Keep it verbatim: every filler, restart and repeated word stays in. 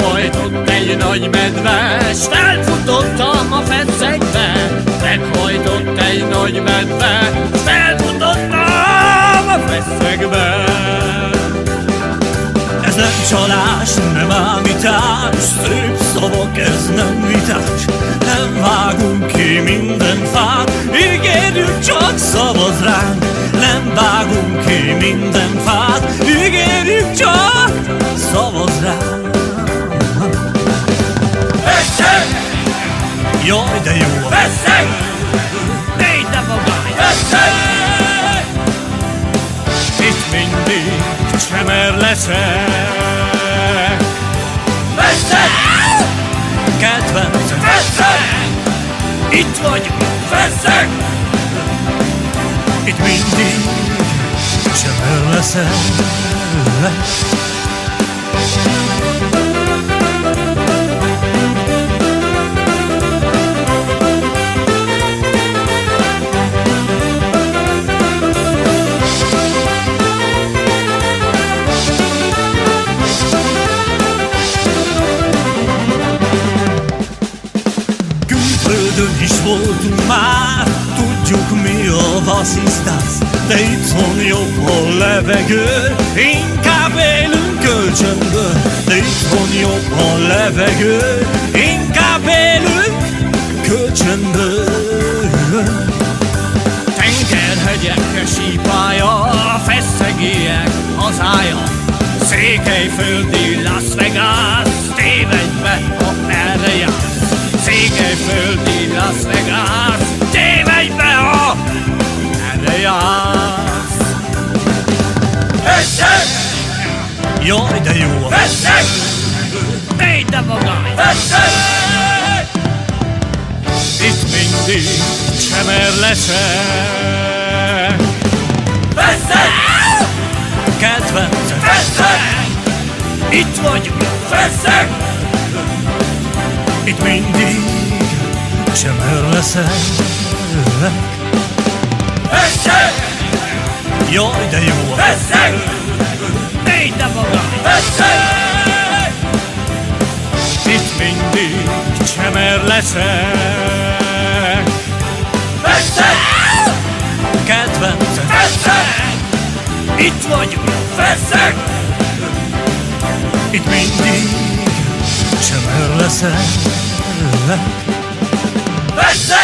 Meghajtott egy nagy medve, s felfutottam a feszekbe. Meghajtott egy nagy medve, s felfutottam a feszekbe. Ez nem csalás, nem ámítás, szép szavak, ez nem vitás. Nem vágunk ki minden fát, ígérjük, csak szavaz ránk. Nem vágunk ki minden fát, ígérjük, csak szavaz ránk. Feszeg! Jaj, de jó! Feszeg! Négy de magány! Feszeg! Itt mindig csemer leszek. Feszeg! Kedvencem! Feszeg! Itt vagyok! Feszeg! Itt mindig csemer leszek. Külföldön is voltunk már, tudjuk mi a vasszisztász. De itthon jobb a levegő, inkább élünk kölcsönből. De itthon jobb a levegő, inkább élünk kölcsönből. Tengerhegyek sípája, feszegiek hazája. Székelyföldi Las Vegas, tévedj be, ha erre jársz. Székelyföldi Las Vegas, tévedj be, ha erre jársz. Feszeg! Jaj, de jó! Feszeg! Négy de magány! Feszeg! Itt mindig csemer leszek. Feszeg! Kedvencem! Feszeg! Itt vagyok! Feszeg! Itt mindig csemer leszek. Feszeg! Jaj, de jó! Feszeg! Négy de magány! Feszeg! Itt mindig csemer leszek. Feszeg! Kedvencem! Feszeg! Itt vagyok! Feszeg! Itt mindig csemer leszek. Feszeg!